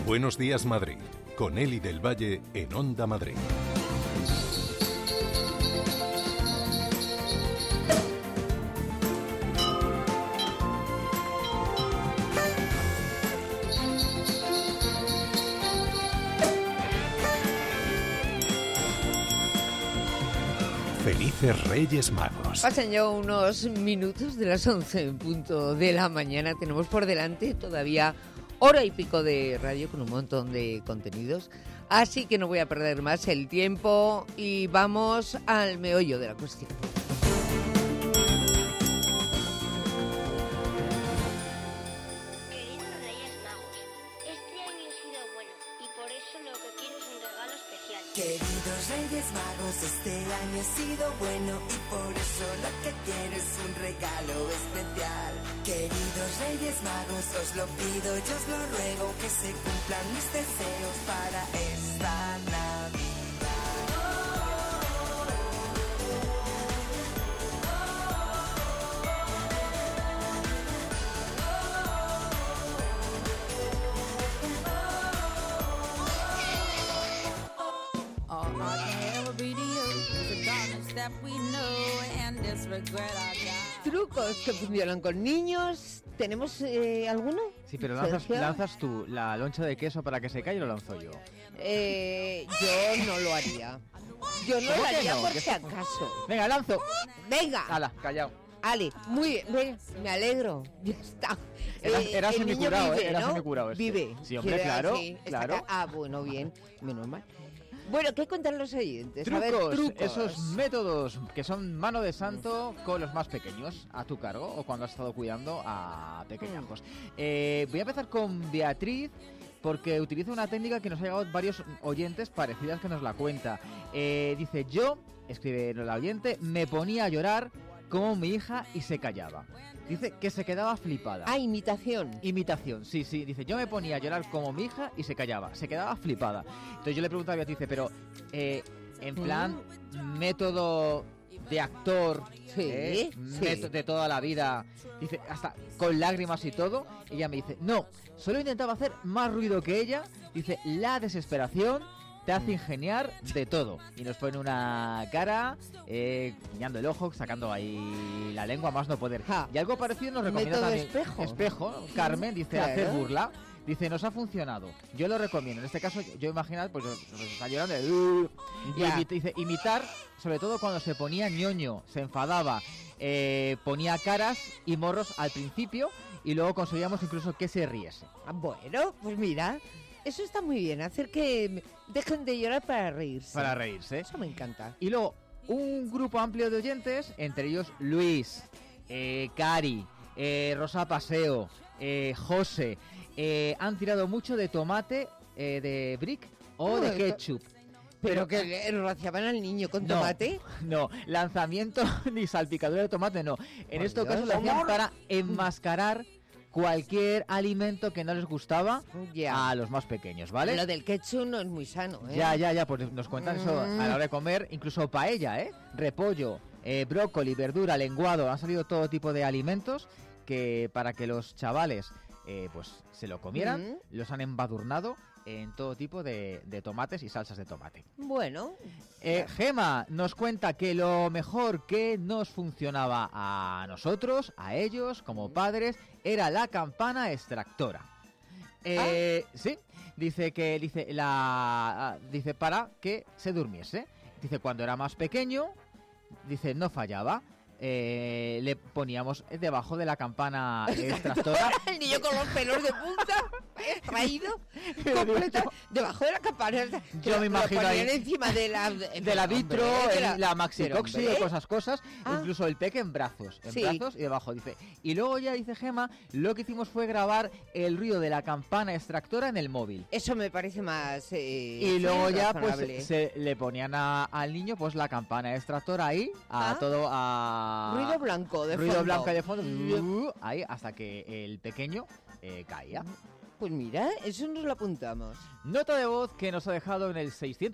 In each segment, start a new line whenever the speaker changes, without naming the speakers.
Buenos días, Madrid, con Eli del Valle en Onda Madrid. Felices Reyes Magos.
Pasan ya unos minutos de las 11 en punto de la mañana. Tenemos por delante todavía hora y pico de radio con un montón de contenidos. Así que no voy a perder más el tiempo y vamos al meollo de la cuestión.
Queridos Reyes Magos, este año ha sido bueno y por eso lo que quiero es un regalo especial.
Queridos Reyes Magos, este año ha sido bueno y por eso lo que quiero es un regalo especial. Queridos Reyes Magos, os lo pido, yo os lo ruego, que se cumplan mis deseos para esta Navidad.
Trucos que funcionan con niños. ¿Tenemos alguno?
Sí, pero lanzas tú la loncha de queso para que se caiga y lo lanzo yo.
Yo no lo haría. Yo no lo haría por si acaso.
Venga, lanzo.
Venga.
Hala, callao.
Ale, muy bien, ven, me alegro, ya está.
Era
el niño
semicurado,
vive,
era
¿no?
semicurado este.
Vive.
Sí, hombre, claro,
Sí,
claro.
Bueno, bien, menos mal. Bueno, ¿qué cuentan los oyentes?
Trucos,
A ver, trucos.
esos métodos que son mano de santo con los más pequeños, a tu cargo, o cuando has estado cuidando a pequeñajos. Voy a empezar con Beatriz, porque utiliza una técnica que nos ha llegado varios oyentes parecidas que nos la cuenta. Dice, yo, escribe la oyente, me ponía a llorar como mi hija y se callaba. Dice que se quedaba flipada.
Ah, imitación.
Imitación, sí. Dice, yo me ponía a llorar como mi hija y se callaba. Se quedaba flipada. Entonces yo le pregunto a Beatriz, pero en plan método de actor,
Sí.
método de toda la vida, dice, hasta con lágrimas y todo. Ella me dice, no, solo intentaba hacer más ruido que ella. Dice, la desesperación te hace ingeniar de todo. Y nos pone una cara, guiñando el ojo, sacando ahí la lengua, más no poder.
Ja.
Y algo parecido nos recomienda
Método
también.
espejo.
Espejo, Carmen, dice,
Claro.
hacer burla. Dice, nos ha funcionado. Yo lo recomiendo. En este caso, yo imagino, pues está llorando.
Ya.
Dice, imitar, sobre todo cuando se ponía ñoño, se enfadaba, ponía caras y morros al principio y luego conseguíamos incluso que se riese.
Ah, bueno, pues mira, eso está muy bien, hacer que dejen de llorar para reírse.
Para reírse.
Eso me encanta.
Y luego, un grupo amplio de oyentes, entre ellos Luis, Cari, Rosa Paseo, José, han tirado mucho de tomate de brick o de ketchup.
¿Pero que rociaban al niño con tomate?
No, lanzamiento ni salpicadura de tomate, no. En
Por
estos
Dios.
casos lo hacían para enmascarar cualquier alimento que no les gustaba
Ya.
a los más pequeños, ¿vale?
Lo del ketchup no es muy sano, ¿eh?
Ya, pues nos cuentan eso a la hora de comer, incluso paella, repollo, brócoli, verdura, lenguado, han salido todo tipo de alimentos que para que los chavales pues se lo comieran, los han embadurnado en todo tipo de tomates y salsas de tomate.
Bueno.
Gema nos cuenta que lo mejor que nos funcionaba a nosotros, a ellos, como padres, era la campana extractora. Sí, dice para que se durmiese. Dice, cuando era más pequeño, dice, no fallaba. Le poníamos debajo de la campana extractora.
El niño con los pelos de punta, traído, completa, debajo de la campana.
Yo me imagino
lo
ahí
ponían encima de la
vitro, la Maxi-Coxi
Pero,
y cosas, incluso el peque en brazos y debajo, dice. Y luego ya, dice Gema, lo que hicimos fue grabar el ruido de la campana extractora en el móvil.
Eso me parece más
y luego ya
razonable.
pues se le ponían al niño pues la campana extractora ahí, todo a...
ruido blanco de
ruido
fondo.
blanco de fondo, ahí hasta que el pequeño caía.
Pues mira, eso nos lo apuntamos.
Nota de voz que nos ha dejado en el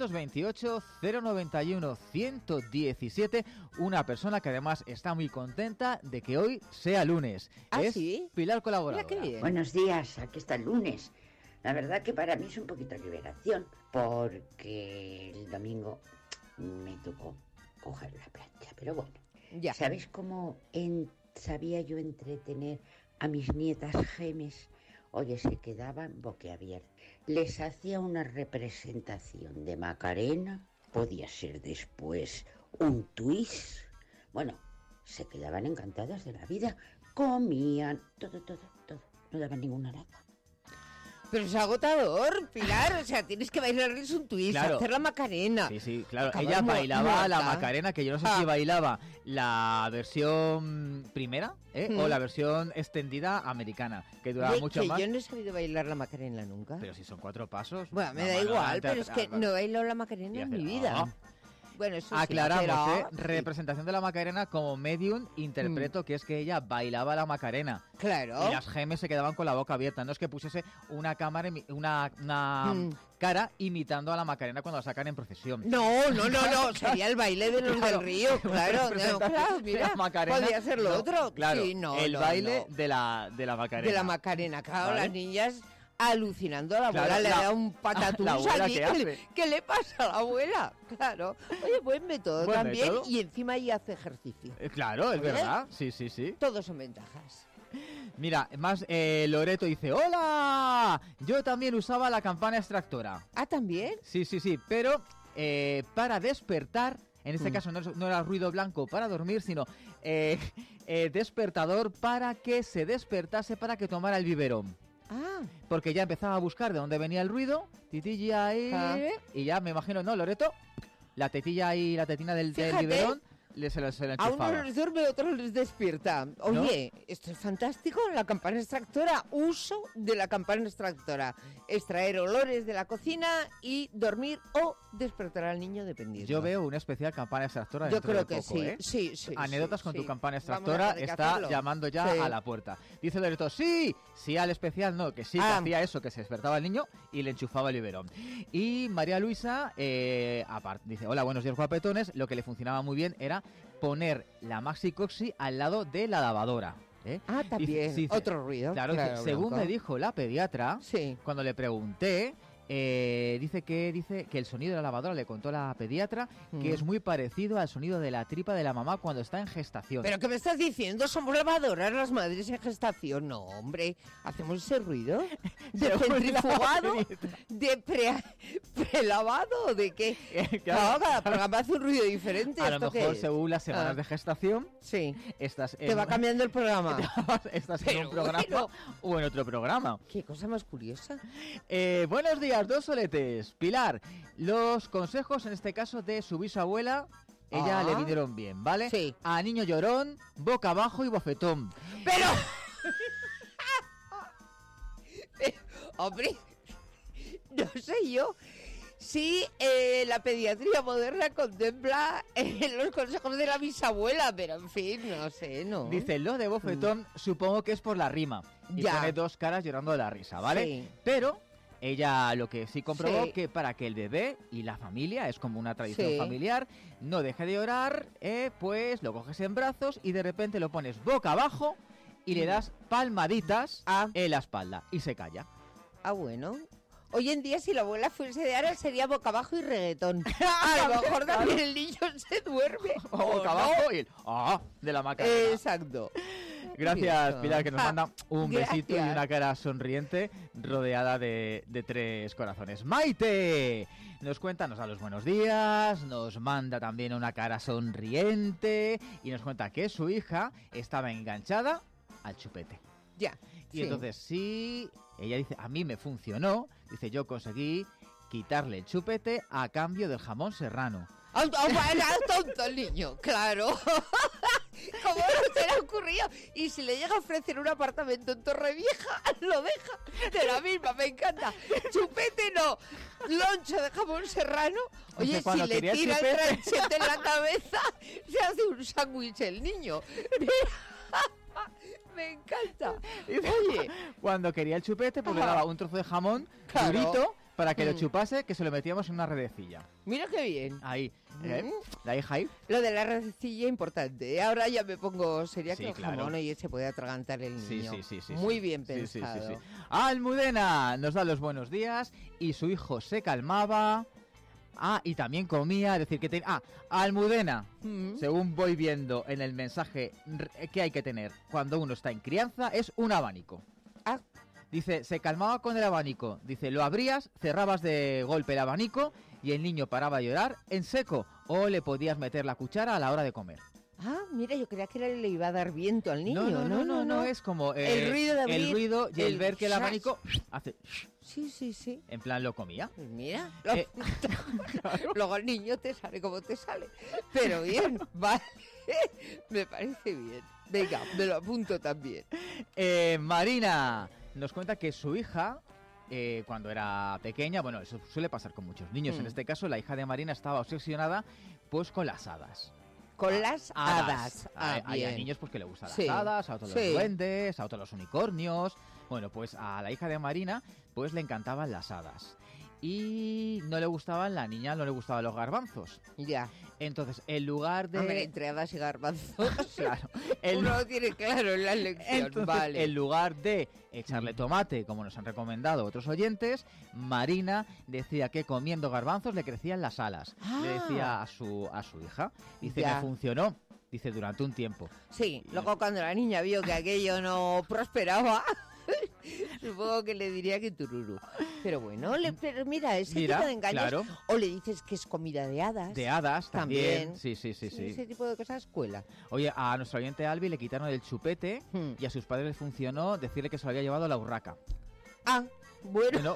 628-091-117 una persona que además está muy contenta de que hoy sea lunes.
¿Ah,
es
sí?
Pilar Colaboradora.
Mira qué bien.
Buenos días, aquí está el lunes. La verdad que para mí es un poquito liberación, porque el domingo me tocó coger la plancha, pero bueno.
Ya.
¿Sabes cómo sabía yo entretener a mis nietas gemes? Oye, se quedaban boquiabiertas. Les hacía una representación de Macarena, podía ser después un twist. Bueno, se quedaban encantadas de la vida, comían, todo, no daban ninguna lata.
Pero es agotador, Pilar, o sea, tienes que bailarles un twist,
Claro.
hacer la Macarena.
Sí, claro.
Acabas
Ella bailaba la
muerta.
Macarena, que yo no sé si bailaba la versión primera o la versión extendida americana, que duraba
Oye,
mucho
que
más.
yo no he sabido bailar la Macarena nunca.
Pero si son 4 pasos.
Bueno, me
una
da
mano
igual,
adelante,
pero es que
atrás,
no he bailado la
y
Macarena en
hacer,
mi vida.
ah.
Bueno, eso sí,
Aclaramos,
pero-
representación de la Macarena como medium interpreto que es que ella bailaba la Macarena.
Claro.
Y las gemes se quedaban con la boca abierta. No es que pusiese una cámara, una cara imitando a la Macarena cuando la sacan en procesión.
No, sería el baile de los
Claro,
del río, claro.
representación de
Mira,
la Macarena.
podría ser lo
No,
otro.
Claro,
Sí, no,
el
no,
baile
no.
de la Macarena.
De la Macarena, claro,
¿Vale?
las niñas alucinando a la abuela,
Claro,
le
la-
da un patatús
la abuela,
allí.
¿qué hace?
¿Qué le pasa a la abuela? Claro. Oye, buen método
Buen
también.
método.
Y encima ahí hace ejercicio.
Claro, es
¿Oye?
verdad. Sí.
Todos son ventajas.
Mira, más Loreto dice, ¡hola! Yo también usaba la campana extractora.
Ah, ¿también?
Sí, pero para despertar, en este caso no era ruido blanco para dormir, sino despertador para que se despertase, para que tomara el biberón.
Ah,
Porque ya empezaba a buscar de dónde venía el ruido, titilla ahí, y ya me imagino, ¿no, Loreto? La tetilla ahí, la tetina del
Fíjate.
biberón, se lo
a
enchufaba.
uno les duerme, a otro les despierta. Oye, esto es fantástico, la campana extractora, uso de la campana extractora. Extraer olores de la cocina y dormir o despertar al niño dependiendo.
Yo veo una especial campana extractora
Yo
dentro
creo
de
que
poco,
sí,
¿eh?
sí.
Anécdotas
sí,
con tu
sí.
campana
Vamos a
extractora
tener que
está
hacerlo.
llamando ya
Sí.
a la puerta. Dice Loreto, sí al especial, no, que sí, que hacía eso, que se despertaba el niño y le enchufaba el biberón. Y María Luisa, aparte, dice, hola, buenos días, guapetones. Lo que le funcionaba muy bien era poner la Maxi Coxi al lado de la lavadora.
Ah, también,
Dice,
otro ruido.
Claro, dice, según
blanco.
me dijo la pediatra,
Sí.
cuando le pregunté, dice que el sonido de la lavadora, le contó la pediatra, que es muy parecido al sonido de la tripa de la mamá cuando está en gestación.
¿Pero qué me estás diciendo? ¿Somos lavadoras las madres en gestación? No, hombre, hacemos ese ruido de
Según la
centrifugado,
pediatra.
de prelavado, ¿de qué?
Claro.
No, cada programa hace un ruido diferente.
A lo
¿esto qué
mejor
es?
según las semanas
Ah.
de gestación,
Sí,
estás
te va cambiando el programa.
estás en
Pero
un programa
bueno.
o en otro programa.
Qué cosa más curiosa.
Buenos días, dos soletes. Pilar, los consejos en este caso de su bisabuela, ella
Ah.
le vinieron bien, ¿vale?
Sí.
A niño llorón, boca abajo y bofetón.
Pero... Hombre, no sé yo si la pediatría moderna contempla los consejos de la bisabuela, pero en fin, no sé, ¿no?
Dice, lo de bofetón supongo que es por la rima. Y
Ya.
pone dos caras llorando de la risa, ¿vale?
Sí.
Pero ella lo que sí comprobó,
Sí.
que para que el bebé y la familia, es como una tradición
Sí.
familiar, no deje de llorar, pues lo coges en brazos y de repente lo pones boca abajo y le das palmaditas en la espalda y se calla.
Ah, bueno. Hoy en día, si la abuela fuese de ahora, sería boca abajo y reggaetón. A lo mejor también el niño se duerme.
O boca abajo y el de la Macarena.
Exacto.
Gracias,
Curioso.
Pilar, que nos manda un besito y
Gracias.
una cara sonriente rodeada de 3 corazones. ¡Maite! Nos cuenta, nos da los buenos días, nos manda también una cara sonriente y nos cuenta que su hija estaba enganchada al chupete.
Ya.
Y
sí.
entonces sí, ella dice, a mí me funcionó, dice, yo conseguí quitarle el chupete a cambio del jamón serrano.
Era tonto el niño, claro. ¿Cómo no se le ha ocurrido? Y si le llega a ofrecer un apartamento en Torrevieja, lo deja. De la misma, me encanta. Chupete no, loncho de jamón serrano. Oye,
Dice,
si
cuando
le
quería el
tira el
chupete.
tranchete en la cabeza, se hace un sándwich el niño. Me encanta. Oye,
Cuando quería el chupete, pues le
Ajá.
daba un trozo de jamón
Claro.
durito para que lo chupase, que se lo metíamos en una redecilla.
Mira qué bien.
Ahí, la hija ahí.
Lo de la redecilla importante. Ahora ya me pongo sería
Sí,
que el
claro.
jamón y se puede atragantar el niño.
Sí.
Muy bien
Sí, sí,
pensado.
sí. Almudena nos da los buenos días y su hijo se calmaba. Y también comía, es decir, que Almudena, según voy viendo en el mensaje que hay que tener cuando uno está en crianza, es un abanico.
Ah.
Dice, se calmaba con el abanico. Dice, lo abrías, cerrabas de golpe el abanico y el niño paraba de llorar en seco o le podías meter la cuchara a la hora de comer.
Mira, yo creía que le iba a dar viento al niño.
No, es como
el ruido de abrir,
el ruido y el ver que el abanico hace...
Sí.
En plan, lo comía.
Pues mira,
Claro.
luego el niño te sale como te sale. Pero bien, vale, me parece bien. Venga, me lo apunto también.
Marina nos cuenta que su hija, cuando era pequeña, bueno, eso suele pasar con muchos niños. En este caso, la hija de Marina estaba obsesionada pues con las hadas.
Con las hadas.
Hay
Bien.
niños pues que le gustan
Sí.
las hadas, a otros
Sí.
los duendes, a otros los unicornios. Bueno, pues a la hija de Marina pues le encantaban las hadas. Y no le gustaban, la niña no le gustaban los garbanzos.
Ya.
Entonces, en lugar de...
Hombre, entre hadas y garbanzos.
Claro.
Uno lo tiene claro en la lección.
Entonces,
Vale.
en lugar de echarle tomate, como nos han recomendado otros oyentes, Marina decía que comiendo garbanzos le crecían las alas. Le decía a su hija. Dice,
Ya.
me funcionó. Dice, durante un tiempo.
Sí, luego cuando la niña vio que aquello no prosperaba, supongo que le diría que tururú. Pero bueno, pero mira, ese
Mira,
tipo de engaños.
claro.
O le dices que es comida de hadas.
De hadas también.
También.
Sí.
Ese tipo de cosas cuela.
Oye, a nuestro oyente Albi le quitaron el chupete y a sus padres les funcionó decirle que se lo había llevado la urraca.
Bueno.
No.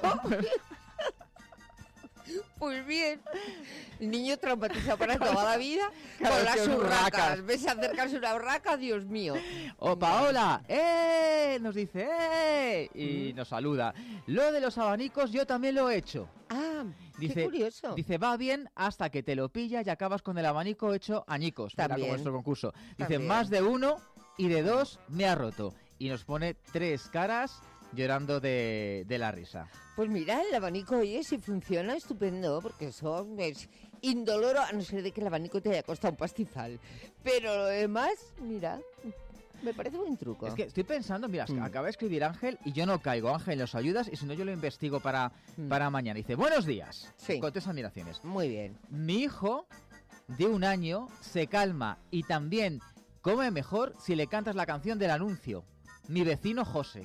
Pues bien, el niño traumatizado para toda la vida
Cada
con
vez
las
que urracas.
urracas. ¿Ves acercarse una urraca? Dios mío.
Paola, nos dice, y nos saluda. Lo de los abanicos yo también lo he hecho.
Qué curioso.
Dice, va bien hasta que te lo pillas y acabas con el abanico hecho añicos. Mira,
También.
como nuestro concurso. Dice,
También.
más de uno y de dos me ha roto. Y nos pone 3 caras llorando de la risa.
Pues mira, el abanico, oye, si funciona, estupendo, porque eso es indoloro, a no ser de que el abanico te haya costado un pastizal. Pero lo demás, mira, me parece buen truco.
Es que estoy pensando, mira, acaba de escribir Ángel y yo no caigo. Ángel, ¿nos ayudas? Y si no, yo lo investigo para mañana. Dice, buenos días.
Sí.
Con 3 admiraciones.
Muy bien.
Mi hijo de 1 año se calma y también come mejor si le cantas la canción del anuncio. Mi vecino José.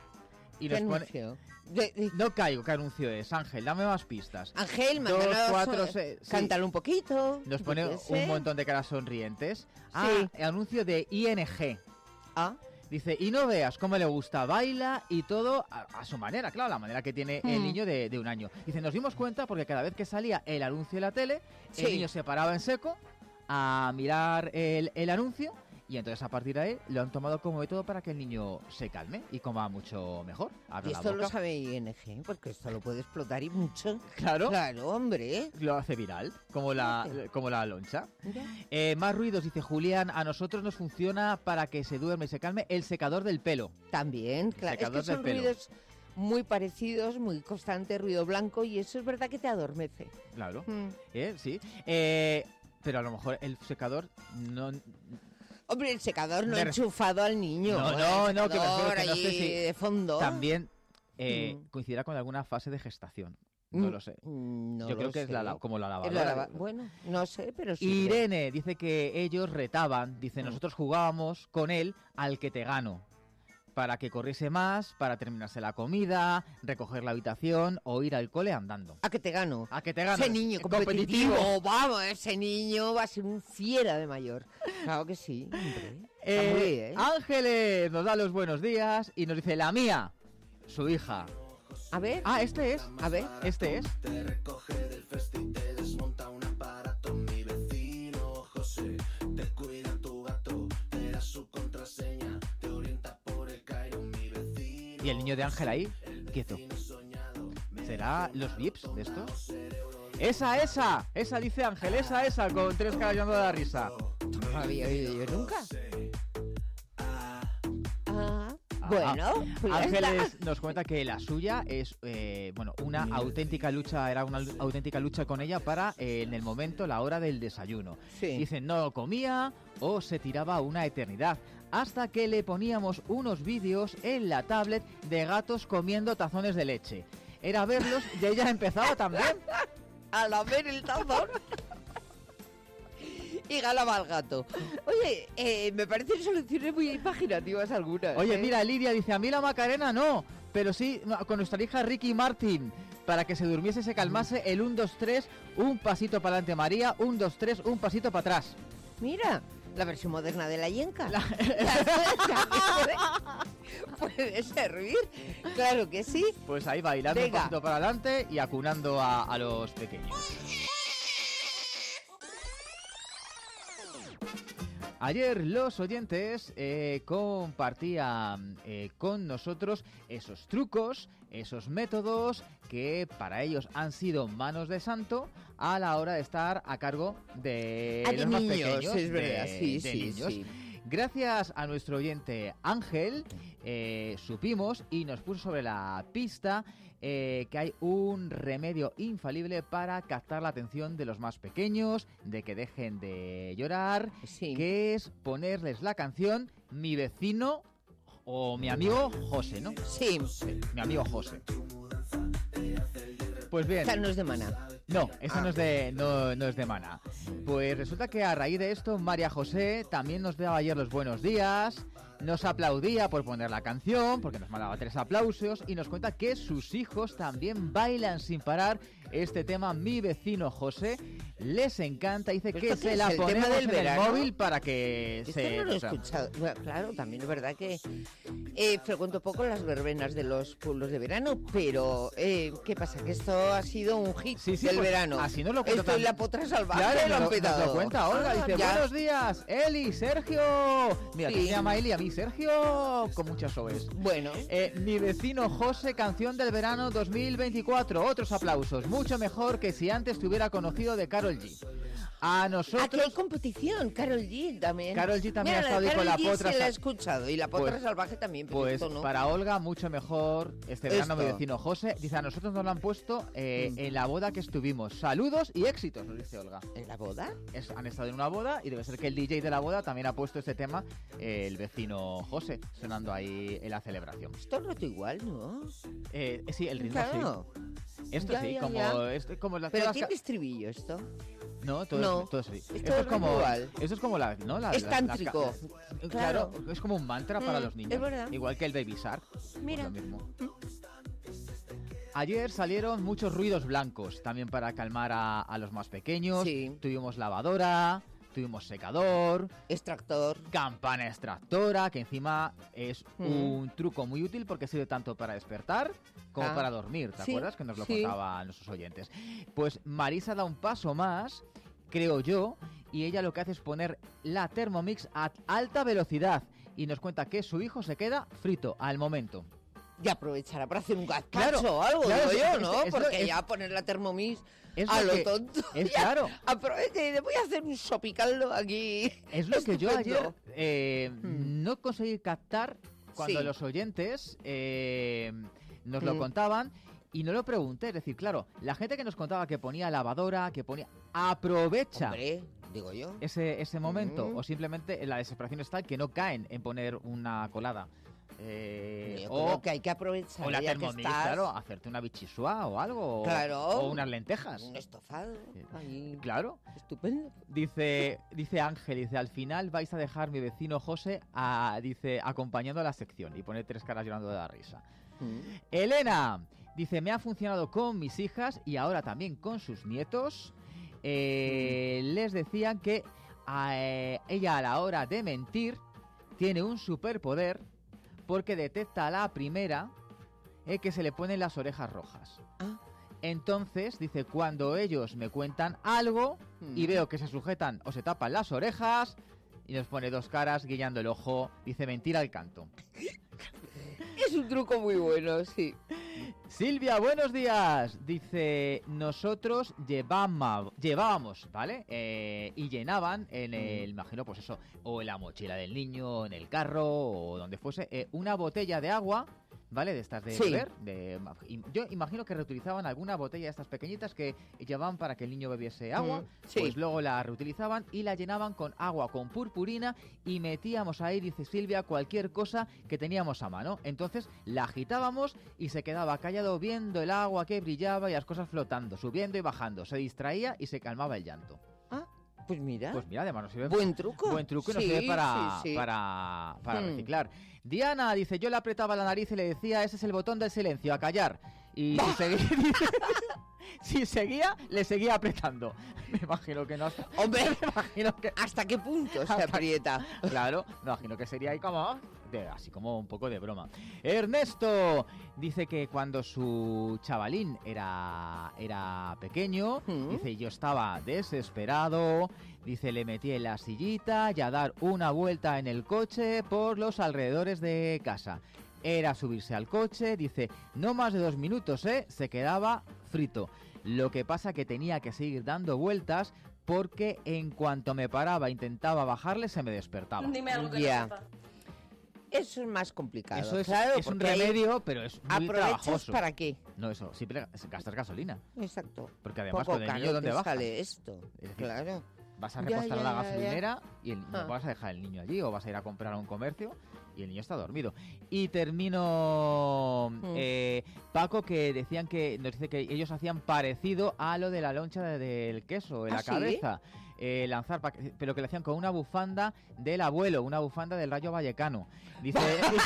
Y
¿Qué
nos pone...
anuncio?
No caigo, ¿qué anuncio es? Ángel, dame más pistas.
Ángel,
2,
mándanos,
4, 6, sí.
cántalo un poquito.
Nos
yo
pone
qué sé.
un montón de caras sonrientes.
Sí.
Anuncio de ING.
Ah,
Dice, y no veas cómo le gusta, baila y todo a su manera, claro, la manera que tiene el niño de 1 año. Dice, nos dimos cuenta porque cada vez que salía el anuncio en la tele,
Sí.
el niño se paraba en seco a mirar el anuncio y entonces a partir de ahí lo han tomado como método para que el niño se calme y coma mucho mejor. Abra
y
la
esto
boca.
lo sabe ING, porque esto lo puede explotar y mucho.
Claro.
Claro, hombre.
Lo hace viral, como la loncha.
Mira.
Más ruidos, dice Julián, a nosotros nos funciona para que se duerme y se calme el secador del pelo.
También, claro. Es
secador
que son
del pelo.
ruidos muy parecidos, muy constante, ruido blanco, y eso es verdad que te adormece.
Claro,
Mm.
sí. Pero a lo mejor el secador no...
Hombre, el secador no
Me
enchufado al niño.
No,
el
no, que me refiero
secador
que no sé
ahí
si
de fondo.
también coincidirá con alguna fase de gestación. No lo sé.
No
Yo creo
lo
que es
sé.
como la
Es
lavadora.
bueno, no sé, pero sí.
Irene dice que ellos retaban, dice, nosotros jugábamos con él al que te gano, para que corriese más, para terminarse la comida, recoger la habitación o ir al cole andando.
¿A que te gano?
A que te gano.
Ese niño competitivo. Vamos, ese niño va a ser un fiera de mayor. Claro que sí, hombre. Está muy bien.
Ángeles nos da los buenos días y nos dice, la mía, su hija.
A ver,
Este es.
a ver.
Este es.
Te recoge del festi, te desmonta un aparato. Mi vecino José te cuida tu gato, te da su contraseña, te orienta por el Cairo. Mi vecino
Y el niño de Ángel ahí, quieto. ¿Será los VIPs de estos? Esa, dice Ángel, esa, con 3 caras llorando de la risa.
No lo había oído yo nunca. Bueno, pues ya está.
Ángeles nos cuenta que la suya es una auténtica lucha, era una auténtica lucha con ella para, en el momento, la hora del desayuno.
Sí.
Dicen, no comía o se tiraba una eternidad, hasta que le poníamos unos vídeos en la tablet de gatos comiendo tazones de leche. Era verlos y ella empezaba también.
A lamer el tazón. Y ganaba al gato. Oye, me parecen soluciones muy imaginativas algunas.
Oye, mira, Lidia dice, a mí la Macarena no, pero sí con nuestra hija Ricky Martin, para que se durmiese, se calmase, el 1, 2, 3, un pasito para adelante María, 1, 2, 3, un pasito para atrás.
Mira, la versión moderna de la yenca. Puede servir, claro que sí.
Pues ahí bailando
Venga.
un pasito para adelante y acunando a los pequeños. Ayer los oyentes compartían con nosotros esos trucos, esos métodos que para ellos han sido manos de santo a la hora de estar a cargo de los más pequeños,
es verdad, sí,
de
sí,
niños.
sí.
Gracias a nuestro oyente Ángel, supimos y nos puso sobre la pista que hay un remedio infalible para captar la atención de los más pequeños, de que dejen de llorar,
Sí.
que es ponerles la canción Mi vecino o mi amigo José, ¿no?
Sí,
Mi amigo José. Pues bien.
esta no es de Maná.
No, eso no es de Mana. Pues resulta que a raíz de esto, María José también nos daba ayer los buenos días, nos aplaudía por poner la canción, porque nos mandaba 3 aplausos, y nos cuenta que sus hijos también bailan sin parar este tema Mi vecino José. Les encanta, dice
¿Pero
que
esto qué
se
es,
la
el tema
ponemos
del
en
verano?
el móvil para que
Esto
se...
no lo he
o sea,
escuchado. Bueno, claro, también es verdad que frecuento poco las verbenas de los pueblos de verano, pero ¿qué pasa? Que esto ha sido un hit
Sí, sí,
del
pues,
verano.
así nos lo cuenta
Esto y
también.
la potra salvaje
Claro,
lo han
nos lo
petado.
cuenta Olga,
Ah,
dice,
ya.
buenos días, Eli, Sergio. Mira,
Sí.
te llama Eli, a mí Sergio, con muchas OEs.
Bueno,
Mi vecino José, canción del verano 2024. Otros aplausos. Mucho mejor que si antes te hubiera conocido de Karol G. A
aquí
nosotros...
hay competición. Karol G también.
Karol G también
Mira,
ha estado ahí con la
Karol G
potra
sí la he
sal-
escuchado y la potra
Pues-
salvaje también, pero
Pues
esto no.
para Olga, mucho mejor este verano,
Esto.
mi vecino José. Dice, a nosotros nos lo han puesto en la boda que estuvimos. Saludos y éxitos, nos dice Olga.
¿En la boda?
Han estado en una boda y debe ser que el DJ de la boda también ha puesto este tema, el vecino José, sonando ahí en la celebración.
Esto roto igual, ¿no?
Sí, el ritmo
Claro.
sí. Esto
Ya,
sí,
ya,
como,
ya.
como las
Pero
todas
tiene
las
estribillo esto.
No, todo,
No.
todo sí.
Esto
Esto es
es
como
igual.
Esto es como la, ¿no?
Es tántrico.
Claro,
Claro.
es como un mantra para los niños.
es verdad.
Igual que el Baby Shark. pues
Mira.
lo mismo. Ayer salieron muchos ruidos blancos también para calmar a los más pequeños.
Sí.
Tuvimos lavadora, tuvimos secador,
Extractor.
campana extractora, que encima es un truco muy útil porque sirve tanto para despertar como
Ah.
para dormir. ¿Te
Sí,
acuerdas que nos lo
sí.
contaban nuestros oyentes? Pues Marisa da un paso más, creo yo, y ella lo que hace es poner la Thermomix a alta velocidad y nos cuenta que su hijo se queda frito al momento.
Y aprovechará para hacer un gazpacho
Claro,
o algo,
claro,
digo yo, ¿no?
es lo-
Porque
es-
ya poner la Thermomix
es
a
lo
lo
que-
tonto.
es
ya
claro.
Aprovecha y le voy a hacer un sopicaldo aquí.
Es lo que yo
Estupendo.
ayer no conseguí captar cuando
Sí.
los oyentes nos lo
Mm.
contaban y no lo pregunté. Es decir, claro, la gente que nos contaba que ponía lavadora, que ponía... Aprovecha
Hombre, digo yo.
ese momento
Mm.
o simplemente en la desesperación está que no caen en poner una colada.
Yo
O,
creo que hay que aprovechar.
o la
ya que
Thermomix,
estás,
claro, hacerte una bichisua o algo.
Claro.
O unas lentejas.
Un estofado. Ahí.
Claro.
Estupendo.
Dice Ángel, dice, al final vais a dejar mi vecino José dice, acompañando a la sección y pone 3 caras llorando de la risa. Elena, dice, me ha funcionado con mis hijas y ahora también con sus nietos. Les decían que ella a la hora de mentir tiene un superpoder porque detecta a la primera que se le ponen las orejas rojas.
Ah.
Entonces, dice, cuando ellos me cuentan algo y veo que se sujetan o se tapan las orejas, y nos pone 2 caras guiñando el ojo, dice, mentira al canto.
Es un truco muy bueno, sí.
Silvia, buenos días. Dice, nosotros llevábamos, ¿vale? Y llenaban en el, imagino, pues eso, o en la mochila del niño, en el carro, o donde fuese, una botella de agua ¿vale? De estas de
Sí.
beber. Yo imagino que reutilizaban alguna botella de estas pequeñitas que llevaban para que el niño bebiese agua,
sí.
pues luego la reutilizaban y la llenaban con agua, con purpurina, y metíamos ahí, dice Silvia, cualquier cosa que teníamos a mano. Entonces la agitábamos y se quedaba callado viendo el agua que brillaba y las cosas flotando, subiendo y bajando. Se distraía y se calmaba el llanto.
Ah, pues mira.
Pues mira, además nos sirve.
Buen truco.
Buen truco y nos
Sí,
sirve para,
sí, sí.
para
Hmm.
reciclar. Diana dice, yo le apretaba la nariz y le decía, ese es el botón del silencio, a callar. Y si seguía, le seguía apretando. Me imagino que no.
Hombre,
Me imagino que...
¿hasta qué punto se
Hasta-
aprieta?
Claro, me imagino que sería ahí como... así como un poco de broma. Ernesto dice que cuando su chavalín era pequeño, dice, yo estaba desesperado, dice, le metí en la sillita y a dar una vuelta en el coche por los alrededores de casa. Era subirse al coche, dice, no más de 2 minutos, se quedaba frito. Lo que pasa que tenía que seguir dando vueltas porque en cuanto me paraba e intentaba bajarle, se me despertaba.
Dime algo que
Ya.
no sepa.
Eso es más complicado.
Eso es,
claro,
es un
porque ahí
remedio, pero es muy
¿aprovechas
trabajoso.
para qué?
No, eso, siempre gastas gasolina.
Exacto.
Porque además
Poco
con el
caro
niño, ¿dónde
te
bajas?
sale esto.
Es decir,
Claro.
Vas a
Ya,
repostar
ya,
la
ya, ya.
gasolinera y no
Ah.
vas a dejar el niño allí, o vas a ir a comprar a un comercio y el niño está dormido. Y termino Paco, que decían que nos dice que ellos hacían parecido a lo de la loncha del queso en
¿Ah,
la
sí?
cabeza. Lanzar, pero que lo hacían con una bufanda del abuelo, una bufanda del Rayo Vallecano. Dice,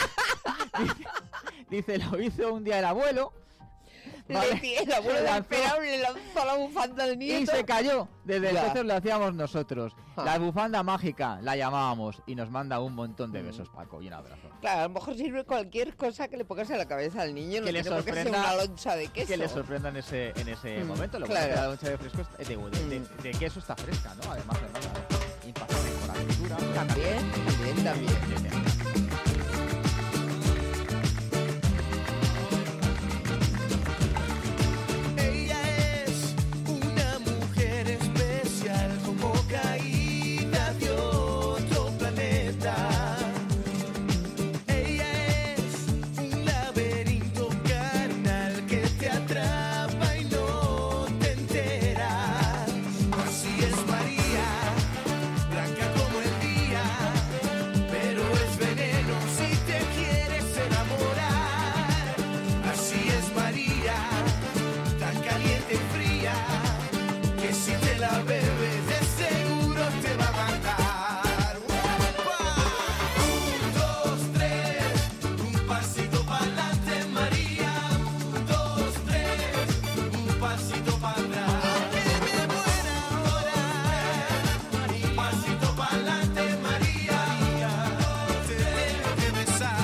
dice, lo hizo un día el abuelo. ¿vale?
El abuelo
Lanzó-
esperado le lanzó la bufanda al nieto.
y se cayó. Desde
Ya.
entonces lo hacíamos nosotros.
Ah.
La bufanda mágica la llamábamos y nos manda un montón de besos, Paco, y un abrazo.
Claro, a lo mejor sirve cualquier cosa que le pongas en la cabeza al niño. No
Que le
tiene por qué ser
sorprenda-
una loncha de queso.
Que le sorprenda en ese momento. Lo
claro.
bueno que la loncha de fresco de queso está fresca, ¿no? Además, impactante con la fritura.
También.
Ella es una mujer especial, como caída de otro planeta. Ella es un laberinto carnal que te atrapa y no te enteras. Así es María, blanca como el día, pero es veneno si te quieres enamorar. Así es María, tan caliente y fría, que si te la bebes de seguro te va a matar. 1, 2, 3, un pasito para adelante María. 1, 2, 3, un pasito para atrás. Aunque me muera ahora, un pasito para adelante María. Te tengo que besar.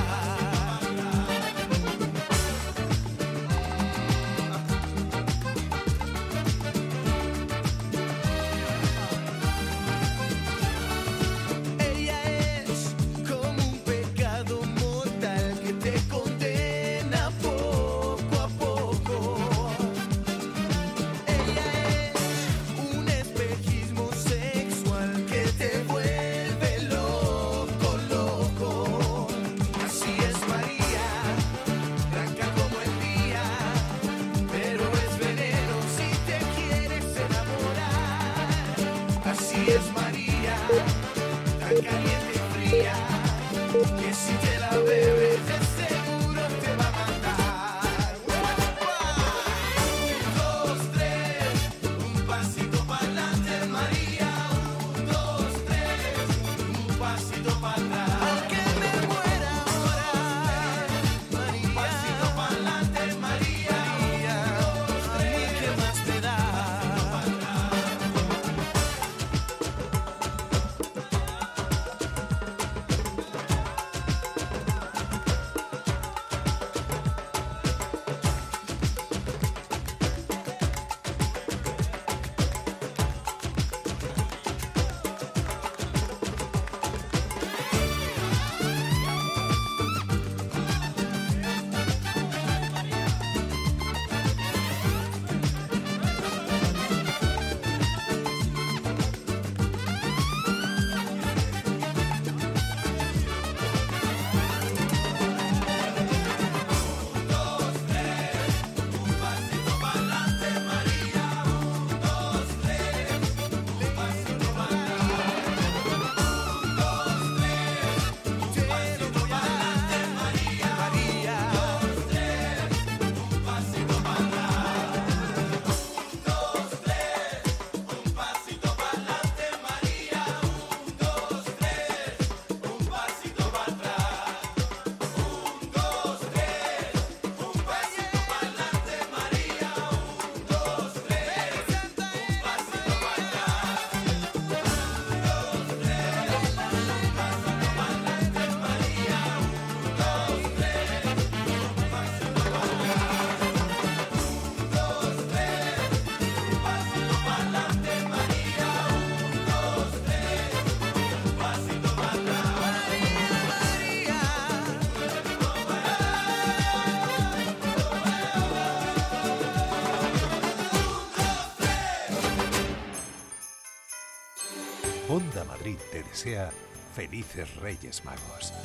Onda Madrid te desea felices Reyes Magos.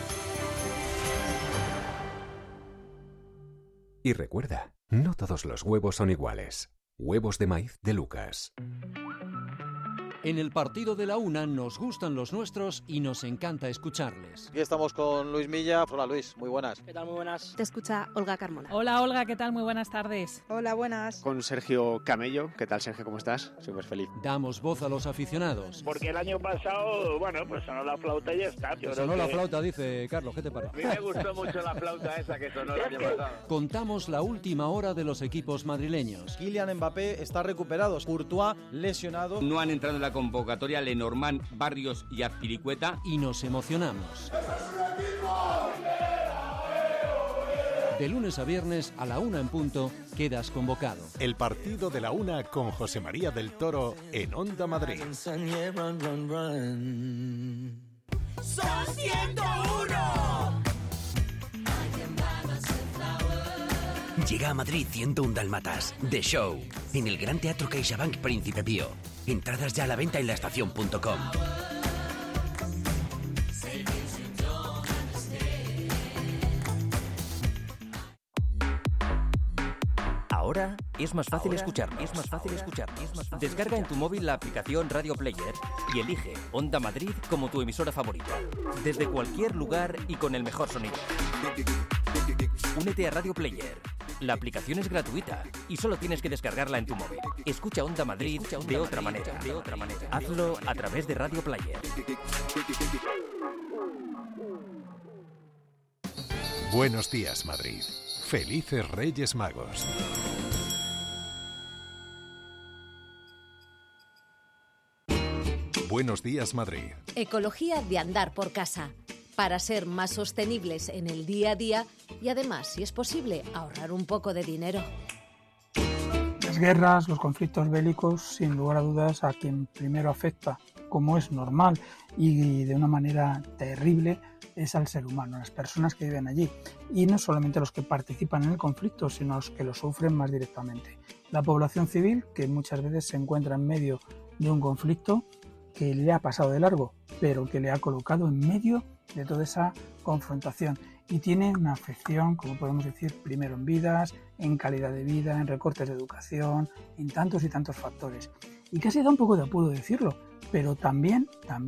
Y recuerda, no todos los huevos son iguales. Huevos de maíz de Lucas.
En el partido de la una nos gustan los nuestros y nos encanta escucharles.
Aquí estamos con Luis Milla. Hola Luis, muy buenas.
¿Qué tal? Muy buenas.
Te escucha Olga Carmona.
Hola Olga, ¿qué tal? Muy buenas tardes.
Hola, buenas.
Con Sergio Camello. ¿Qué tal, Sergio? ¿Cómo estás? Súper feliz.
Damos voz a los aficionados.
Porque el año pasado, bueno, pues sonó la flauta y ya está.
Sonó la flauta, dice Carlos, ¿qué te parece?
A mí me gustó mucho la flauta esa que sonó el año pasado.
Contamos la última hora de los equipos madrileños.
Kylian Mbappé está recuperado. Courtois lesionado.
No han entrado en la convocatoria Lenormand, Barrios y Azpilicueta.
Y nos emocionamos. De lunes a viernes a la 1 en punto quedas convocado.
El partido de la 1 con José María del Toro en Onda Madrid.
Son 101.
Llega a Madrid 101 Dálmatas, The Show, en el Gran Teatro CaixaBank Príncipe Pío. Entradas ya a la venta en laestacion.com.
Ahora es más fácil escucharnos. Descarga en tu móvil la aplicación Radio Player y elige Onda Madrid como tu emisora favorita. Desde cualquier lugar y con el mejor sonido. Únete a Radio Player. La aplicación es gratuita y solo tienes que descargarla en tu móvil. Escucha Onda Madrid de otra manera. Hazlo a través de Radio Player.
Buenos días, Madrid. Felices Reyes Magos. Buenos días, Madrid.
Ecología de andar por casa. Para ser más sostenibles en el día a día y además, si es posible, ahorrar un poco de dinero.
Las guerras, los conflictos bélicos, sin lugar a dudas, a quien primero afecta, como es normal y de una manera terrible, es al ser humano, a las personas que viven allí. Y no solamente los que participan en el conflicto, sino los que lo sufren más directamente. La población civil, que muchas veces se encuentra en medio de un conflicto que le ha pasado de largo, pero que le ha colocado en medio de toda esa confrontación y tiene una afección, como podemos decir, primero en vidas, en calidad de vida, en recortes de educación, en tantos y tantos factores. Y casi da un poco de apuro decirlo, pero también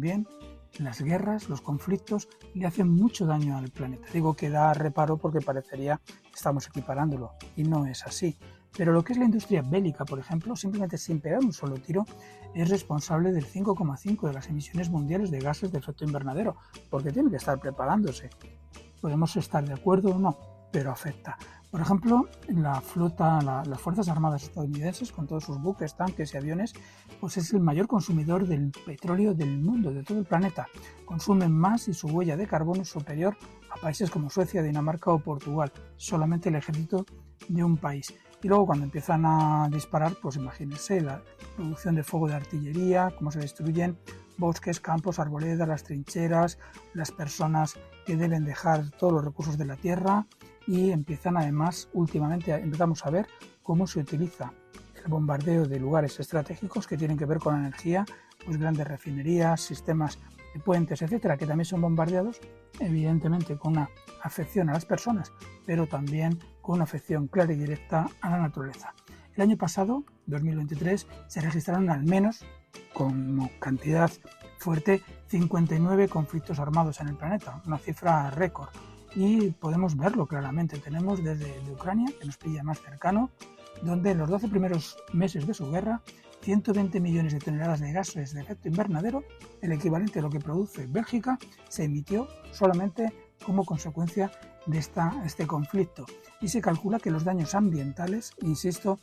las guerras, los conflictos le hacen mucho daño al planeta. Digo que da reparo porque parecería que estamos equiparándolo y no es así. Pero lo que es la industria bélica, por ejemplo, simplemente sin pegar un solo tiro, es responsable del 5,5% de las emisiones mundiales de gases de efecto invernadero, porque tiene que estar preparándose. Podemos estar de acuerdo o no, pero afecta. Por ejemplo, la flota, las Fuerzas Armadas estadounidenses, con todos sus buques, tanques y aviones, pues es el mayor consumidor del petróleo del mundo, de todo el planeta. Consumen más y su huella de carbono es superior a países como Suecia, Dinamarca o Portugal, solamente el ejército de un país. Y luego cuando empiezan a disparar, pues imagínense la producción de fuego de artillería, cómo se destruyen bosques, campos, arboledas, las trincheras, las personas que deben dejar todos los recursos de la tierra y empiezan además, últimamente empezamos a ver cómo se utiliza el bombardeo de lugares estratégicos que tienen que ver con la energía, pues grandes refinerías, sistemas de puentes, etcétera, que también son bombardeados, evidentemente con una afección a las personas, pero también con una afección clara y directa a la naturaleza. El año pasado, 2023, se registraron al menos, como cantidad fuerte, 59 conflictos armados en el planeta, una cifra récord. Y podemos verlo claramente. Tenemos desde Ucrania, que nos pilla más cercano, donde en los 12 primeros meses de su guerra, 120 millones de toneladas de gases de efecto invernadero, el equivalente a lo que produce Bélgica, se emitió solamente como consecuencia de este conflicto. Y se calcula que los daños ambientales, insisto,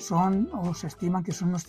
se estiman que son unos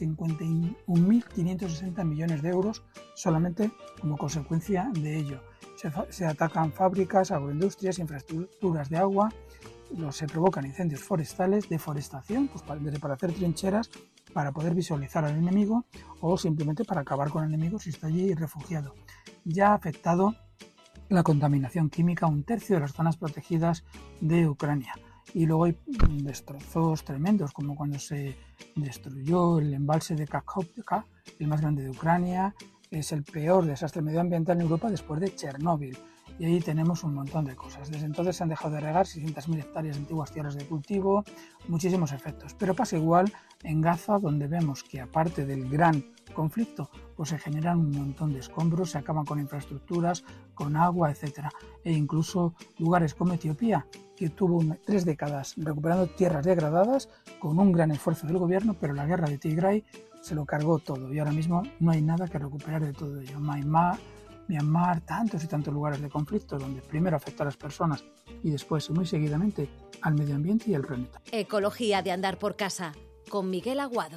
51.560 millones de euros solamente como consecuencia de ello. Se atacan fábricas, agroindustrias, infraestructuras de agua, se provocan incendios forestales, deforestación, pues para hacer trincheras, para poder visualizar al enemigo o simplemente para acabar con el enemigo si está allí refugiado. Ya ha afectado la contaminación química a un tercio de las zonas protegidas de Ucrania. Y luego hay destrozos tremendos, como cuando se destruyó el embalse de Kakhovka, el más grande de Ucrania, es el peor desastre medioambiental en Europa después de Chernóbil. Y ahí tenemos un montón de cosas. Desde entonces se han dejado de regar 600.000 hectáreas de antiguas tierras de cultivo, muchísimos efectos. Pero pasa igual en Gaza, donde vemos que aparte del gran conflicto, pues se generan un montón de escombros, se acaban con infraestructuras, con agua, etcétera. E incluso lugares como Etiopía, que tuvo 3 décadas recuperando tierras degradadas con un gran esfuerzo del gobierno, pero la guerra de Tigray se lo cargó todo y ahora mismo no hay nada que recuperar de todo ello. Myanmar, tantos y tantos lugares de conflicto donde primero afecta a las personas y después, muy seguidamente, al medio ambiente y al planeta.
Ecología de andar por casa, con Miguel Aguado.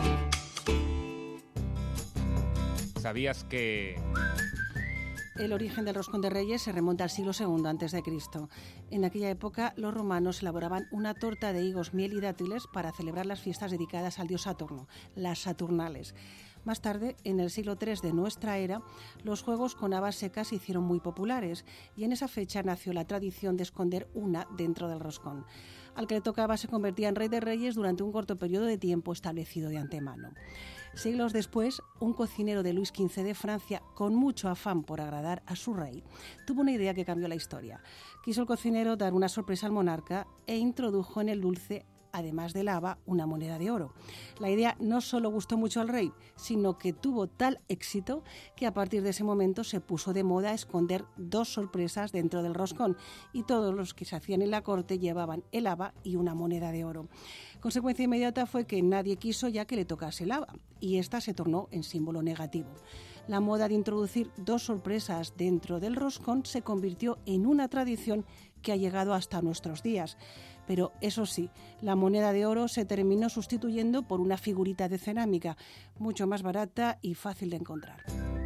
¿Sabías que...?
El origen del roscón de Reyes se remonta al siglo II a.C. En aquella época, los romanos elaboraban una torta de higos, miel y dátiles para celebrar las fiestas dedicadas al dios Saturno, las Saturnales. Más tarde, en el siglo III de nuestra era, los juegos con habas secas se hicieron muy populares y en esa fecha nació la tradición de esconder una dentro del roscón. Al que le tocaba se convertía en rey de reyes durante un corto periodo de tiempo establecido de antemano. Siglos después, un cocinero de Luis XV de Francia, con mucho afán por agradar a su rey, tuvo una idea que cambió la historia. Quiso el cocinero dar una sorpresa al monarca e introdujo en el dulce, además del haba, una moneda de oro. La idea no solo gustó mucho al rey, sino que tuvo tal éxito que a partir de ese momento se puso de moda esconder 2 sorpresas dentro del roscón y todos los que se hacían en la corte llevaban el haba y una moneda de oro. Consecuencia inmediata fue que nadie quiso ya que le tocase el haba y esta se tornó en símbolo negativo. La moda de introducir 2 sorpresas dentro del roscón se convirtió en una tradición que ha llegado hasta nuestros días. Pero eso sí, la moneda de oro se terminó sustituyendo por una figurita de cerámica, mucho más barata y fácil de encontrar.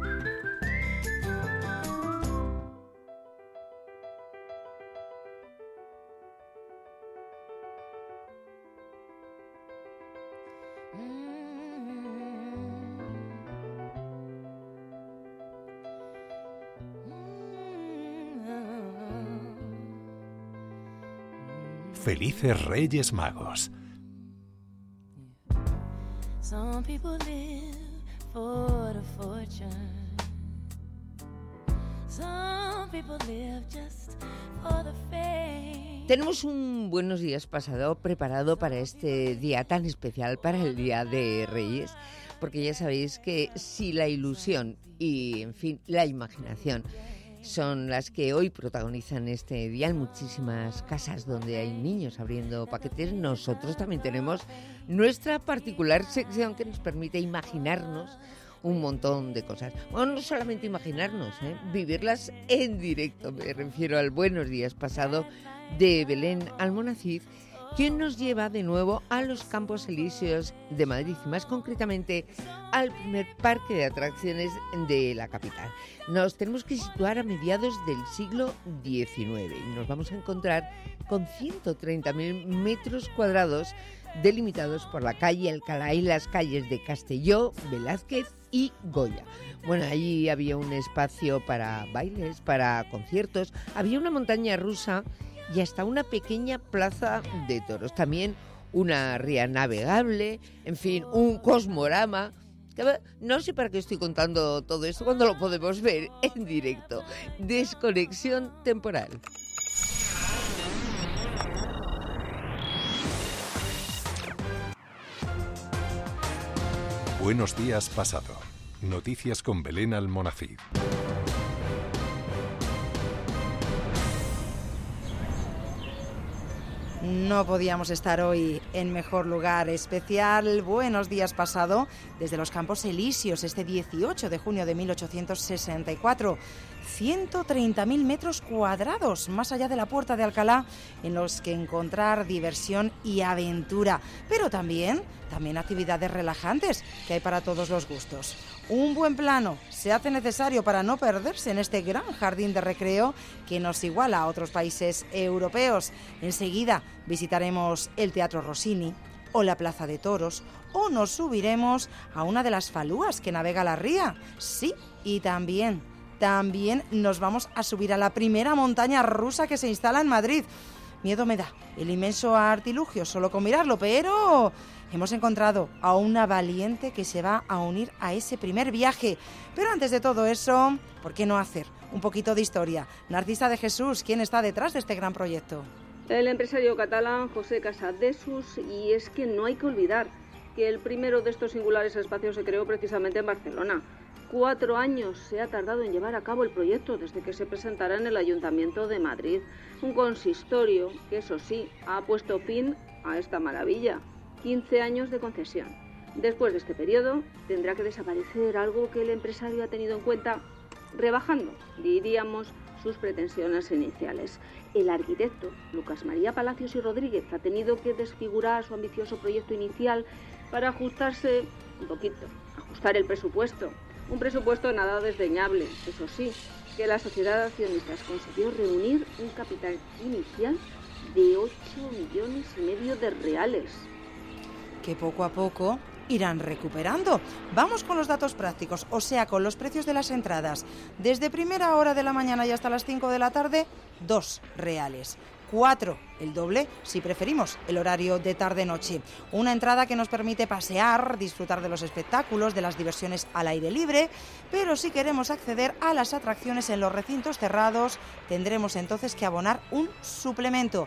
Felices Reyes Magos.
Some people live for the fortune. Some people live just for the fame.
Tenemos un buenos días pasado preparado para este día tan especial, para el Día de Reyes, porque ya sabéis que si la ilusión y, en fin, la imaginación son las que hoy protagonizan este día en muchísimas casas donde hay niños abriendo paquetes, nosotros también tenemos nuestra particular sección que nos permite imaginarnos un montón de cosas. Bueno, no solamente imaginarnos, vivirlas en directo. Me refiero al Buenos Días pasado de Belén Almonacid, quien nos lleva de nuevo a los Campos Elíseos de Madrid y más concretamente al primer parque de atracciones de la capital. Nos tenemos que situar a mediados del siglo XIX y nos vamos a encontrar con 130.000 metros cuadrados delimitados por la calle Alcalá y las calles de Castelló, Velázquez y Goya. Bueno, allí había un espacio para bailes, para conciertos, había una montaña rusa y hasta una pequeña plaza de toros. También una ría navegable, en fin, un cosmorama. No sé para qué estoy contando todo esto cuando lo podemos ver en directo. Desconexión temporal.
Buenos días pasado. Noticias con Belén Almonacid.
No podíamos estar hoy en mejor lugar. Especial Buenos Días pasado desde los Campos Elíseos este 18 de junio de 1864. 130.000 metros cuadrados más allá de la Puerta de Alcalá en los que encontrar diversión y aventura, pero también actividades relajantes que hay para todos los gustos. Un buen plano se hace necesario para no perderse en este gran jardín de recreo que nos iguala a otros países europeos. Enseguida visitaremos el Teatro Rossini o la Plaza de Toros o nos subiremos a una de las falúas que navega la ría. Sí, y también nos vamos a subir a la primera montaña rusa que se instala en Madrid. Miedo me da el inmenso artilugio solo con mirarlo, pero hemos encontrado a una valiente que se va a unir a ese primer viaje. Pero antes de todo eso, ¿por qué no hacer un poquito de historia? Narcisa de Jesús, ¿quién está detrás de este gran proyecto?
El empresario catalán José Casadesús, y es que no hay que olvidar que el primero de estos singulares espacios se creó precisamente en Barcelona. 4 años se ha tardado en llevar a cabo el proyecto desde que se presentara en el Ayuntamiento de Madrid. Un consistorio que, eso sí, ha puesto fin a esta maravilla. 15 años de concesión. Después de este periodo tendrá que desaparecer algo que el empresario ha tenido en cuenta, rebajando, diríamos, sus pretensiones iniciales. El arquitecto Lucas María Palacios y Rodríguez ha tenido que desfigurar su ambicioso proyecto inicial para ajustarse un poquito, ajustar el presupuesto. Un presupuesto nada desdeñable, eso sí, que la sociedad de accionistas consiguió reunir un capital inicial de 8,5 millones de reales.
Que poco a poco irán recuperando. Vamos con los datos prácticos, o sea, con los precios de las entradas. Desde primera hora de la mañana y hasta las 5 de la tarde, 2 reales. 4, el doble, si preferimos, el horario de tarde-noche. Una entrada que nos permite pasear, disfrutar de los espectáculos, de las diversiones al aire libre, pero si queremos acceder a las atracciones en los recintos cerrados, tendremos entonces que abonar un suplemento.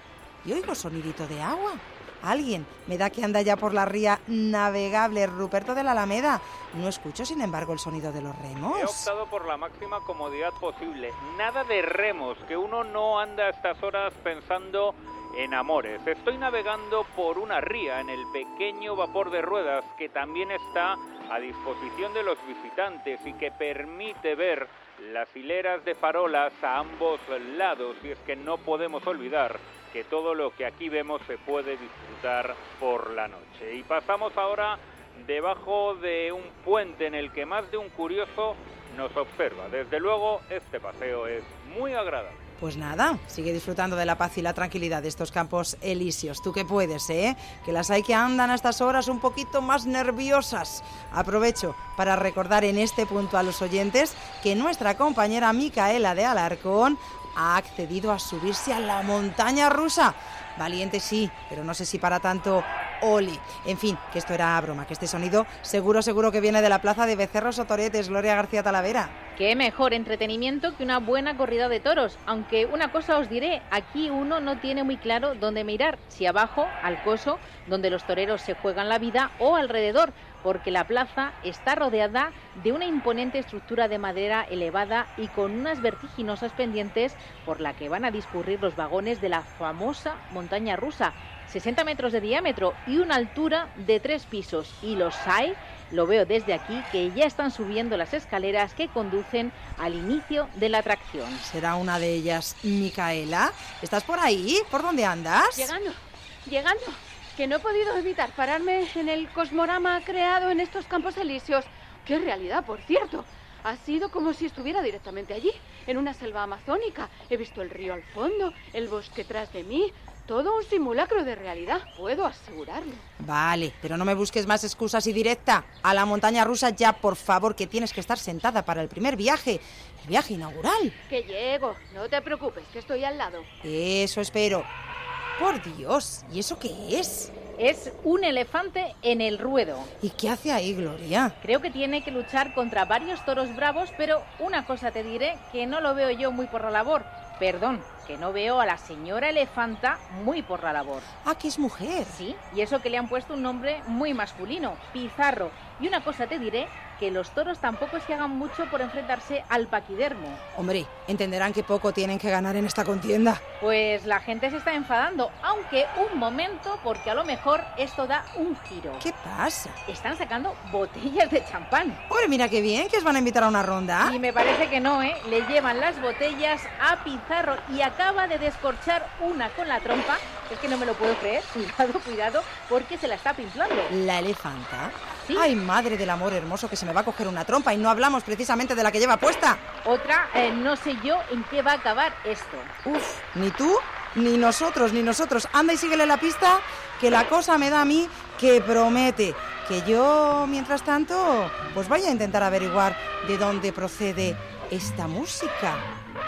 Y oigo sonidito de agua. Alguien me da que anda ya por la ría navegable Ruperto de la Alameda. No escucho, sin embargo, el sonido de los remos.
He optado por la máxima comodidad posible. Nada de remos, que uno no anda a estas horas pensando en amores. Estoy navegando por una ría en el pequeño vapor de ruedas que también está a disposición de los visitantes y que permite ver las hileras de farolas a ambos lados. Y es que no podemos olvidar que todo lo que aquí vemos se puede disfrutar por la noche. Y pasamos ahora debajo de un puente en el que más de un curioso nos observa. Desde luego, este paseo es muy agradable.
Pues nada, sigue disfrutando de la paz y la tranquilidad de estos campos elíseos. Tú que puedes, que las hay que andan a estas horas un poquito más nerviosas. Aprovecho para recordar en este punto a los oyentes que nuestra compañera Micaela de Alarcón ha accedido a subirse a la montaña rusa. Valiente sí, pero no sé si para tanto Oli. En fin, que esto era broma, que este sonido seguro que viene de la plaza de Becerros o Toretes. Gloria García Talavera.
Qué mejor entretenimiento que una buena corrida de toros, aunque una cosa os diré, aquí uno no tiene muy claro dónde mirar, si abajo, al coso, donde los toreros se juegan la vida, o alrededor, porque la plaza está rodeada de una imponente estructura de madera elevada y con unas vertiginosas pendientes por la que van a discurrir los vagones de la famosa montaña rusa, 60 metros de diámetro y una altura de 3 pisos, y los hay, lo veo desde aquí, que ya están subiendo las escaleras que conducen al inicio de la atracción.
¿Será una de ellas Micaela? ¿Estás por ahí? ¿Por dónde andas?
Llegando, que no he podido evitar pararme en el cosmorama creado en estos campos elíseos. ¡Qué realidad, por cierto! Ha sido como si estuviera directamente allí, en una selva amazónica. He visto el río al fondo, el bosque tras de mí. Todo un simulacro de realidad, puedo asegurarlo.
Vale, pero no me busques más excusas y directa. A la montaña rusa ya, por favor, que tienes que estar sentada para el primer viaje. El viaje inaugural.
Que llego, no te preocupes, que estoy al lado.
Eso espero. Por Dios, ¿y eso qué es?
Es un elefante en el ruedo.
¿Y qué hace ahí, Gloria?
Creo que tiene que luchar contra varios toros bravos, pero una cosa te diré, que no lo veo yo muy por la labor. Perdón, que no veo a la señora elefanta muy por la labor.
Ah, que es mujer.
Sí, y eso que le han puesto un nombre muy masculino, Pizarro. Y una cosa te diré, que los toros tampoco se hagan mucho por enfrentarse al paquidermo.
Hombre, entenderán que poco tienen que ganar en esta contienda.
Pues la gente se está enfadando, aunque un momento, porque a lo mejor esto da un giro.
¿Qué pasa?
Están sacando botellas de champán.
Hombre, mira qué bien, que os van a invitar a una ronda.
Y me parece que no, Le llevan las botellas a Pizarro y acaba de descorchar una con la trompa. Es que no me lo puedo creer. Cuidado, porque se la está pimplando.
¿La elefanta?
Sí.
Ay, madre del amor hermoso, que se me va a coger una trompa y no hablamos precisamente de la que lleva puesta.
Otra, no sé yo en qué va a acabar esto.
Uf, ni tú, ni nosotros. Anda y síguele la pista, que la cosa me da a mí que promete. Que yo, mientras tanto, pues vaya a intentar averiguar de dónde procede esta música.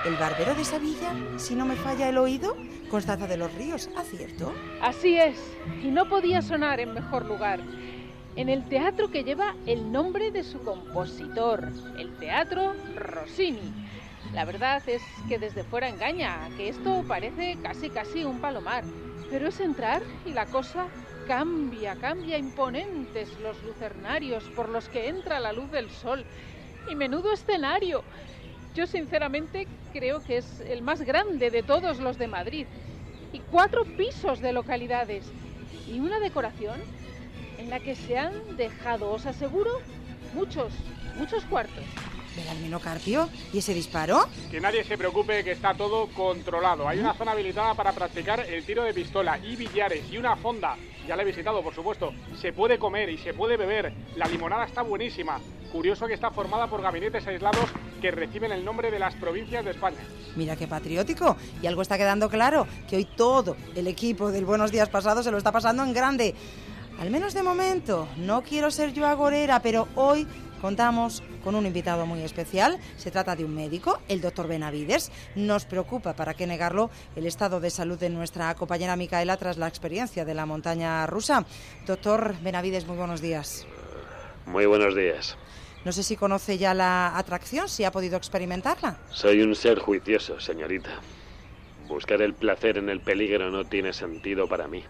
el barbero de Sevilla, si no me falla el oído, Constanza de los Ríos, ¿acierto?
Así es, y no podía sonar en mejor lugar. En el teatro que lleva el nombre de su compositor, el Teatro Rossini. La verdad es que desde fuera engaña, que esto parece casi un palomar. Pero es entrar y la cosa cambia imponentes los lucernarios por los que entra la luz del sol. Y menudo escenario. Yo sinceramente creo que es el más grande de todos los de Madrid. Y 4 pisos de localidades. Y una decoración en la que se han dejado, os aseguro, muchos cuartos.
Belarmino Carpio, ¿y ese disparo?
Que nadie se preocupe, que está todo controlado. Hay una zona habilitada para practicar el tiro de pistola y billares y una fonda. Ya la he visitado, por supuesto. Se puede comer y se puede beber. La limonada está buenísima. Curioso que está formada por gabinetes aislados que reciben el nombre de las provincias de España.
Mira qué patriótico. Y algo está quedando claro, que hoy todo el equipo del Buenos Días Pasados se lo está pasando en grande. Al menos de momento. No quiero ser yo agorera, pero hoy contamos con un invitado muy especial. Se trata de un médico, el doctor Benavides. Nos preocupa, para qué negarlo, el estado de salud de nuestra compañera Micaela tras la experiencia de la montaña rusa. Doctor Benavides, muy buenos días.
Muy buenos días.
No sé si conoce ya la atracción, si ha podido experimentarla.
Soy un ser juicioso, señorita. Buscar el placer en el peligro no tiene sentido para mí.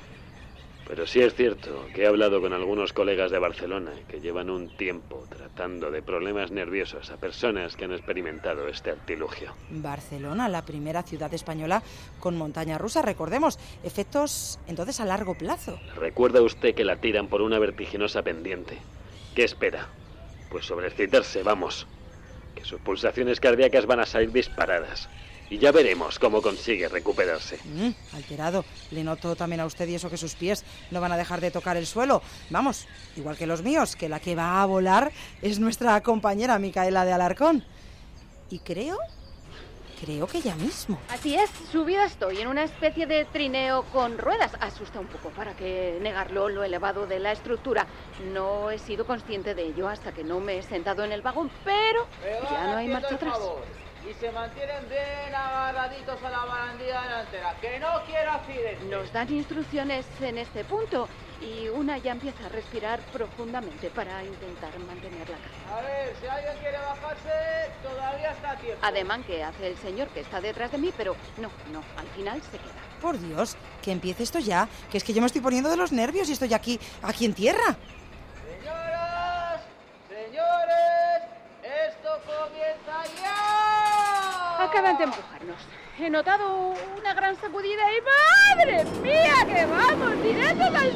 Pero sí es cierto que he hablado con algunos colegas de Barcelona que llevan un tiempo tratando de problemas nerviosos a personas que han experimentado este artilugio.
Barcelona, la primera ciudad española con montaña rusa, recordemos. Efectos entonces a largo plazo.
¿Recuerda usted que la tiran por una vertiginosa pendiente? ¿Qué espera? Pues sobreexcitarse, vamos. Que sus pulsaciones cardíacas van a salir disparadas. Y ya veremos cómo consigue recuperarse.
Alterado. Le noto también a usted y eso que sus pies no van a dejar de tocar el suelo. Vamos, igual que los míos, que la que va a volar es nuestra compañera Micaela de Alarcón. Y creo que ya mismo.
Así es, subida estoy en una especie de trineo con ruedas. Asusta un poco, para qué negarlo, lo elevado de la estructura. No he sido consciente de ello hasta que no me he sentado en el vagón, pero ya no hay marcha atrás.
Y se mantienen bien agarraditos a la barandilla delantera, que no quiero accidentes.
Nos dan instrucciones en este punto y una ya empieza a respirar profundamente para intentar mantener la calma.
A ver, si alguien quiere bajarse, todavía está a tiempo.
Ademán que hace el señor que está detrás de mí, pero no, al final se queda.
Por Dios, que empiece esto ya, que es que yo me estoy poniendo de los nervios y estoy aquí en tierra.
Señoras, señores, esto comienza ya.
Acaban de empujarnos. He notado una gran sacudida y ¡madre mía! ¡Que vamos directos al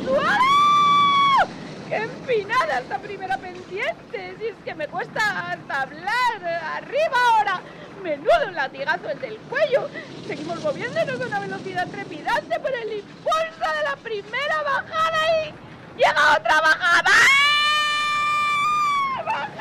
suelo! ¡Qué empinada esta primera pendiente! Si es que me cuesta hasta hablar. ¡Arriba ahora! ¡Menudo latigazo el del cuello! Seguimos moviéndonos a una velocidad trepidante por el impulso de la primera bajada y... ¡llega otra bajada! ¡Bajamos!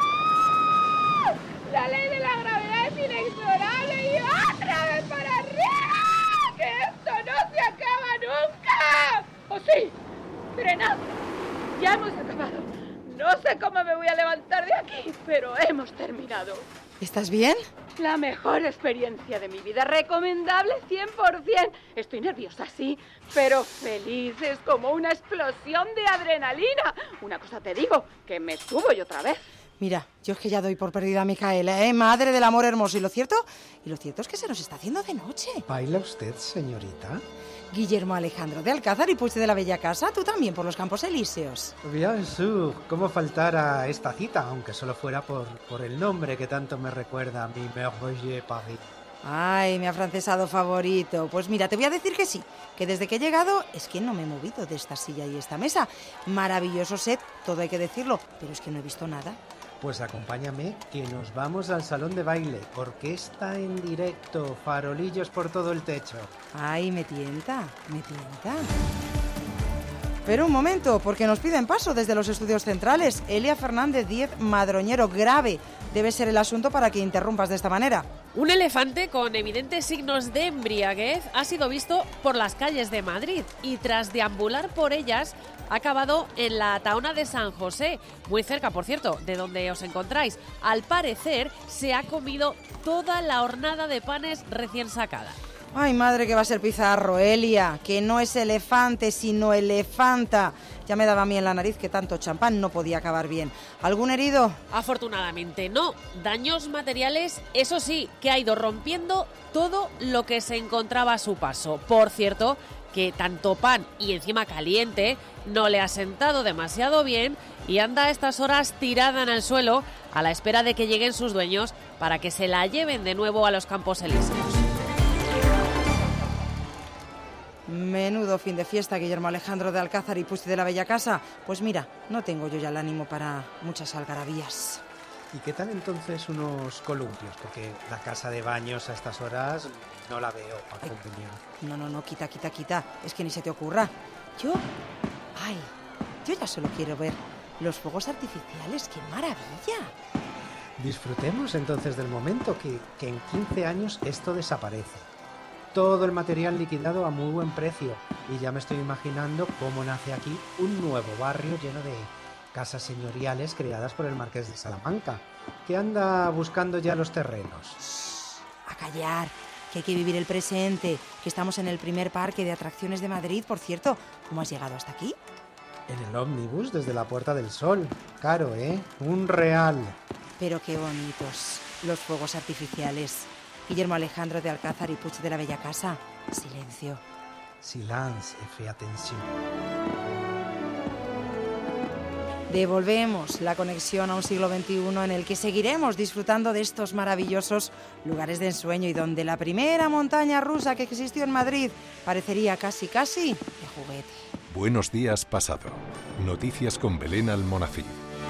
La ley de la gravedad es inexorable y otra vez para arriba. ¡Que esto no se acaba nunca! ¡Oh sí! ¡Frenad! Ya hemos acabado. No sé cómo me voy a levantar de aquí, pero hemos terminado.
¿Estás bien?
La mejor experiencia de mi vida, recomendable 100%. Estoy nerviosa, sí, pero feliz. Es como una explosión de adrenalina. Una cosa te digo, que me subo yo otra vez.
Mira, yo es que ya doy por perdida a Micaela, madre del amor hermoso. Y lo cierto es que se nos está haciendo de noche.
¿Baila usted, señorita?
Guillermo Alejandro de Alcázar y Puig de la Bella Casa, tú también por los Campos Elíseos.
Bien sûr, cómo faltar a esta cita, aunque solo fuera por el nombre que tanto me recuerda a mi Merveilleux Paris.
Ay, mi afrancesado favorito. Pues mira, te voy a decir que sí, que desde que he llegado es que no me he movido de esta silla y esta mesa. Maravilloso set, todo hay que decirlo, pero es que no he visto nada.
Pues acompáñame, que nos vamos al salón de baile. Orquesta en directo, farolillos por todo el techo.
Ay, me tienta, me tienta. Pero un momento, porque nos piden paso desde los estudios centrales. Elia Fernández Díez Madroñero, grave debe ser el asunto para que interrumpas de esta manera.
Un elefante con evidentes signos de embriaguez ha sido visto por las calles de Madrid y tras deambular por ellas ha acabado en la Taona de San José, muy cerca, por cierto, de donde os encontráis. Al parecer se ha comido toda la hornada de panes recién sacada.
Ay, madre, que va a ser Pizarro, Elia, que no es elefante, sino elefanta. Ya me daba a mí en la nariz que tanto champán no podía acabar bien. ¿Algún herido?
Afortunadamente no. Daños materiales, eso sí, que ha ido rompiendo todo lo que se encontraba a su paso. Por cierto, que tanto pan y encima caliente no le ha sentado demasiado bien y anda a estas horas tirada en el suelo a la espera de que lleguen sus dueños para que se la lleven de nuevo a los Campos Elíseos.
Menudo fin de fiesta, Guillermo Alejandro de Alcázar y Puig de la Bella Casa. Pues mira, no tengo yo ya el ánimo para muchas algarabías.
¿Y qué tal entonces unos columpios? Porque la casa de baños a estas horas no la veo para convenir.
No, quita. Es que ni se te ocurra. Yo ya solo quiero ver los fuegos artificiales. ¡Qué maravilla!
Disfrutemos entonces del momento, que en 15 años esto desaparece. Todo el material liquidado a muy buen precio. Y ya me estoy imaginando cómo nace aquí un nuevo barrio lleno de casas señoriales creadas por el Marqués de Salamanca, que anda buscando ya los terrenos.
A callar, que hay que vivir el presente, que estamos en el primer parque de atracciones de Madrid. Por cierto, ¿cómo has llegado hasta aquí?
En el ómnibus desde la Puerta del Sol. Caro, ¿eh? Un real.
Pero qué bonitos los fuegos artificiales. Guillermo Alejandro de Alcázar y Puig de la Bella Casa. Silencio.
Silence et fais attention.
Devolvemos la conexión a un siglo XXI en el que seguiremos disfrutando de estos maravillosos lugares de ensueño y donde la primera montaña rusa que existió en Madrid parecería casi de juguete.
Buenos días, pasado. Noticias con Belén Almonacid.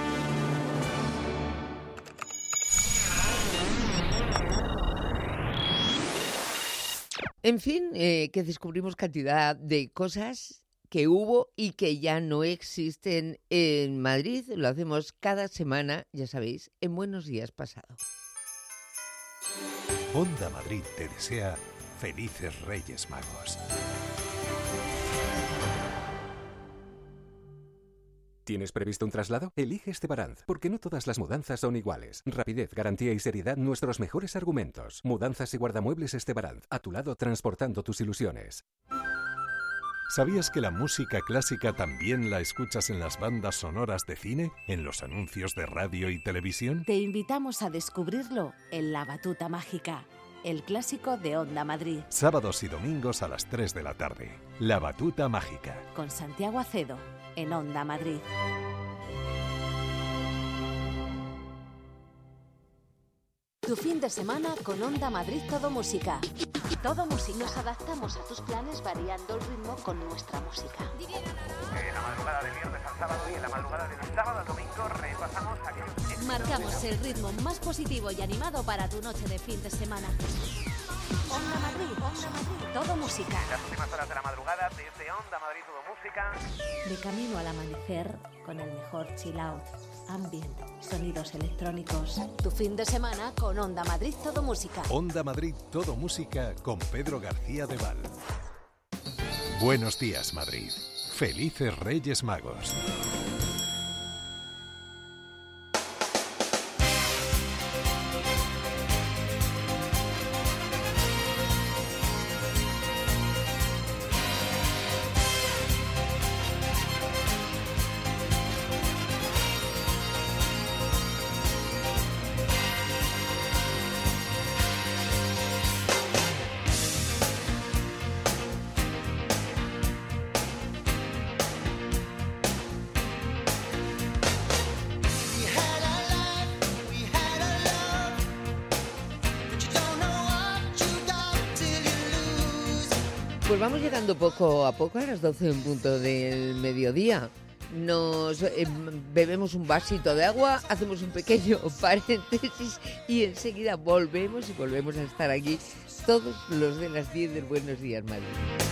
En fin, que descubrimos cantidad de cosas que hubo y que ya no existen en Madrid. Lo hacemos cada semana, ya sabéis, en Buenos Días Pasado.
Onda Madrid te desea felices Reyes Magos.
¿Tienes previsto un traslado? Elige Estebaranz, porque no todas las mudanzas son iguales. Rapidez, garantía y seriedad, nuestros mejores argumentos. Mudanzas y guardamuebles Estebaranz, a tu lado transportando tus ilusiones.
¿Sabías que la música clásica también la escuchas en las bandas sonoras de cine, en los anuncios de radio y televisión?
Te invitamos a descubrirlo en La Batuta Mágica, el clásico de Onda Madrid.
Sábados y domingos a las 3 de la tarde. La Batuta Mágica.
Con Santiago Acedo, en Onda Madrid. Tu fin de semana con Onda Madrid Todo Música. Todo música. Nos adaptamos a tus planes variando el ritmo con nuestra música.
La madrugada del viernes al sábado y en la madrugada del sábado al domingo repasamos aquellos...
Marcamos el ritmo más positivo y animado para tu noche de fin de semana. Onda Madrid, Todo Música.
En las últimas horas de la madrugada desde Onda Madrid Todo Música.
De camino al amanecer con el mejor chill out, ambient, sonidos electrónicos. Tu fin de semana con Onda Madrid Todo Música.
Onda Madrid Todo Música con Pedro García de Val. Buenos días, Madrid. Felices Reyes Magos.
Pues vamos llegando poco a poco a las 12 en punto del mediodía. Nos bebemos un vasito de agua, hacemos un pequeño paréntesis y enseguida volvemos a estar aquí todos los de las 10 del Buenos Días Madrid.